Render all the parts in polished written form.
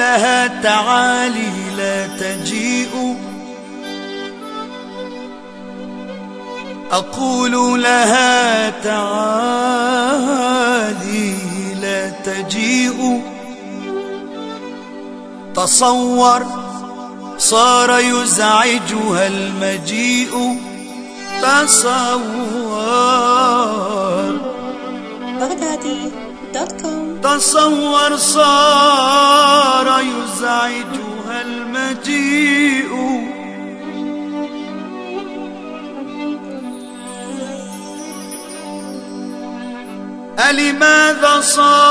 لها تعالي لا تجيء، أقول لها تعالي لا تجيء. تصور صار يزعجها المجيء، تصور بغدادي.com. تصور صار يزعجها المجيء. ألماذا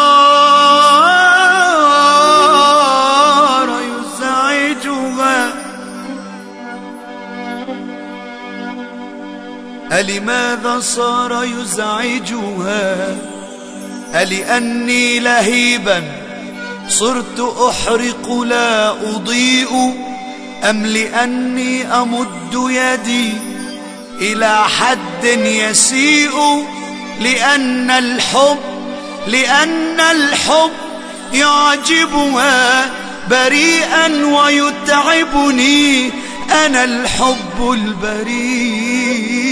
صار يزعجها؟ ألماذا صار يزعجها؟ ألأني لهيبا صرت أحرق لا أضيء، أم لأني أمد يدي إلى حد يسيء؟ لأن الحب يعجبها بريئا ويتعبني، أنا الحب البريء.